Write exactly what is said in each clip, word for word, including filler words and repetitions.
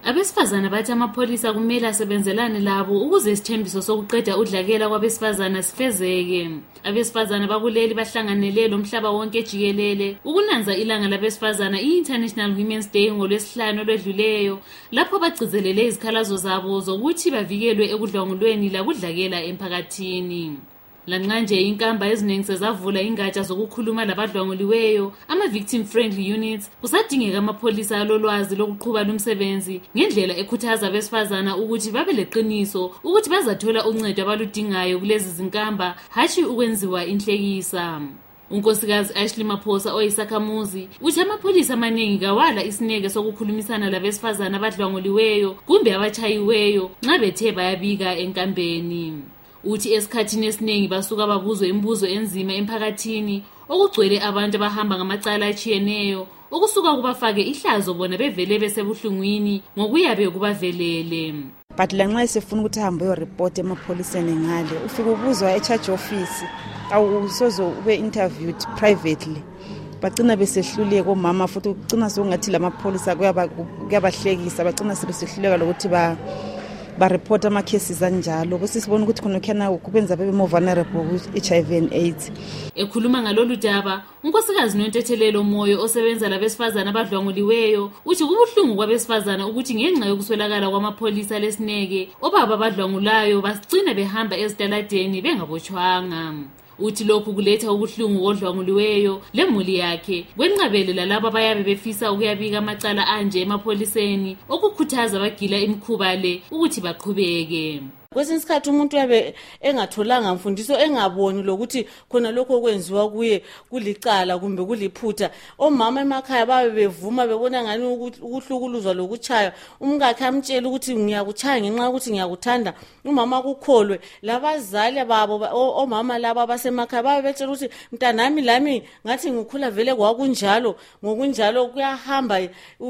Abesifazana bathi amapholisa kumele asebenzelane labo ukuze isithembiso sokuqeda udlakela kwabesifazana sifezeke. Abesifazana bakuleli bahlanganele lo mhlaba wonke jikelele ukunanza ilanga labesifazana i-International Women's Day ngolwesihlanu olwedluleyo, lapho bagcizelele izikhalazo zabo zokuthi bavikelwe ekudlwangulweni lakudlakela emphakathini. Lanqanje inkamba eziningi sezavula ingatsha zokukhuluma labadlwanguliweyo, ama-victim friendly units, kusadingeka amapholisa alolwazi lokuqhuba lumsebenzi ngendlela ekhuthaza abesifazana ukuthi babe leqiniso ukuthi bazathola uncedo abaludingayo kulezi zinkamba, hashi ukwenziwa inhlekisa. Unkosikazi Ashley Maphosa oyisakhamuzi uthi amapholisa amaningi kawala isineke sokukhulumisana labesifazana abadlwanguliweyo kumbe abachayiweyo nxa bethe bayabika enkambeni. Uthi esikhathini esiningi basuka babuzwe imibuzo enzima emphakathini okugcwele abantu abahamba ngamacala achiyeneyo okusuka kubafake ihlazo bona bevele besebuhlungwini ngokuyabe kubavelele. But lanxa sefuna ukuthi ahambe yo report emapholiseni ngale ufika ubuzwa e-charge office awu sozo ube interviewed privately. Bagcina besehluleka omama futhi ugcina sokungathi lamapholisa kuyabahlekisa, bagcina sebesehluleka lokuthi ba ba report ama cases anjalo bese sibona ukuthi khona khona ukubenza bebe more vulnerable with H I V and AIDS. Ekhuluma ngalolu daba, unkosikazi noNtethelelo Moyo osebenza labesifazana abadlwanguliweyo uthi kubuhlungu kwabesifazana ukuthi ngenxa yokuswelakala kwamapholisa lesineke obaba abadlwangulayo basigcina behamba ezitaladeni bengabotshwanga. Uthi lokhu kuletha ubuhlungu kodlwanguliweyo lemuli yakhe kwenqabele lalabo abayabe befisa ukuyabika amacala anje emapholiseni okukhuthaza abagila imikhuba le ukuthi baqhubeke. Kwesinye isikhathi umuntu yabe engatholanga mfundiso engaboni lokuthi khona lokho okwenziwa kuye kulicala kumbe kuliphutha. Omama emakhaya babe bevuma bebona ngani ukuhlukuluzwa lokuchaya, umkakhe amtshela ukuthi ngiyakuchaya ngenxa ukuthi ngiyakuthanda, umama kukholwe. Labazali babo omama laba basemakhaya babe betshela ukuthi mntanami lami ngathi ngikhula vele kwakunjalo, ngokunjalo kuyahamba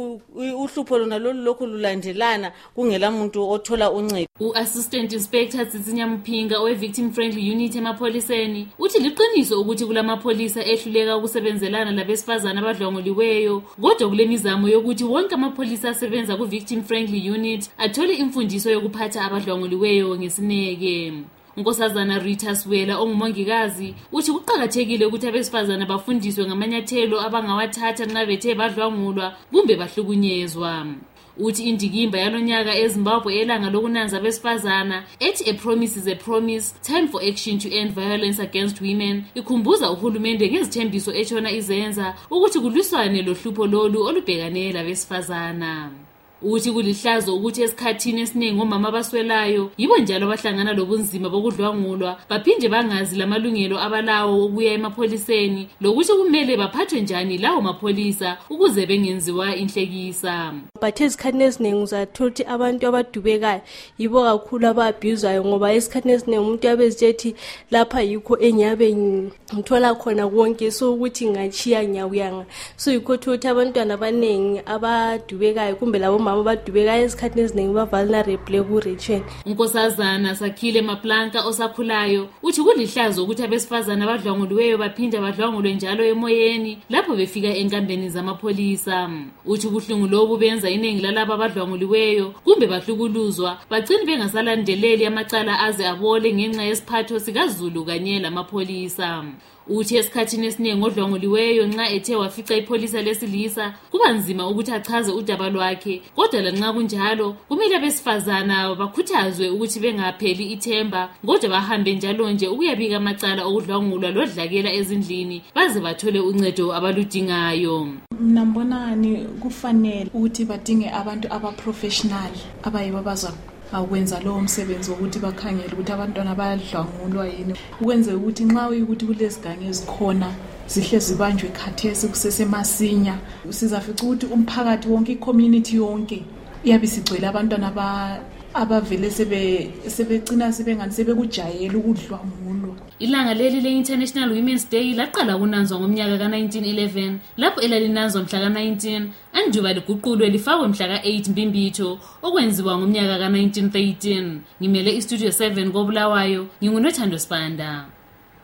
uhlupho lona lolu lokhu lulandelana kungela muntu othola uncedo. U-Assistant Inspector Tsitsinya Mpinga owe-Victim Friendly Unit emapholiseni uthi liqiniso ukuthi kulamapholisa ehluleka ukusebenzelana labesifazana abadlwanguliweyo, kodwa kule mizamo yokuthi wonke amapholisa asebenza ku-Victim Friendly Unit athole imfundiso yokuphatha abadlwanguliweyo ngesineke. Unkosazana Rita Swela ongumongikazi uthi kuqakathekile ukuthi abesifazana bafundiswe ngamanyathelo abangawathatha nxa bethe badlwangulwa kumbe bahlukunyezwa. Uthi indikimba yalonyaka eZimbabwe elanga lokunanza abesifazana ethi a promise is a promise, time for action to end violence against women ikhumbuza uhulumende ngezithembiso etshona izenza ukuthi kulwiswane lohlupho lolu olubhekane labesifazana. Uthi kulihlazo ukuthi esikhathini esiningi omama abaswelayo yibo njalo bahlangana lobunzima bokudlwangulwa baphinde bangazi lamalungelo abalawo okuya emapholiseni lokuthi kumele baphathwe njani lawo mapholisa ukuze bengenziwa inhlekisa. But esikhathini esiningi uzathola ukuthi abantu abadubekayo yibo kakhulu ababhizwayo ngoba esikhathini esiningi umuntu yabezithi lapha yikho enyabe ngithola khona konke so ukuthi ngachiya nyawuyanga, so yikho ukuthi abantwana abaningi abadubekayo kumbe labo abadubeka esikhathini eziningi ba-vulnerable ku-recheni. Unkosazana Sakhile Maplanka osakhulayo uthi kulihlazo ukuthi abesifazana abadlwanguliweyo baphinde badlwangulwe njalo emoyeni lapho befika enkambeni zamapholisa. Uthi ubuhlungu lobu benza iningi lalabo abadlwanguliweyo kumbe bahlukuluzwa bagcine bengasalandeleli amacala aze abole ngenxa yesiphatho sikaZulu kanye lamapholisa. Uthi esikhathini esiningi odlwanguliweyo nxa ethe wafica ipholisa lesilisa kuba nzima ukuthi achaze udaba lwakhe, kodwa lanxa kunjalo kumele abesifazana bakhuthazwe ukuthi bengapheli ithemba kodwa bahambe njalo nje ukuyabika amacala okudlwangulwa lodlakela ezindlini baze bathole uncedo abaludingayo. Mina mbonani kufanele ukuthi badinge abantu abaprofessional abayibo baza akwenza lo umsebenzi ukuthi bakhangele ukuthi abantwana bayadlwangulwa yini, ukwenza ukuthi nxa uyukuthi kulezigange ezikhona zihle zibanjwe khathesi kusesemasinya sizafica ukuthi umphakathi wonke icommunity yonke iyabe sigcwele abantwana ba abavele sebe sebegcina sebengani sebekujayela ukudlwangulwa. Ilanga leli le-International Women's Day laqala kunanzwa ngomnyaka ka nineteen eleven lapho elalinanzwa mhla ka nineteen anduba liguqulwe lifakwe mhla ka eight Mbimbitho okwenziwa ngomnyaka ka nineteen thirteen. Ngimele iStudio seven koBulawayo, nginguNothando Spanda.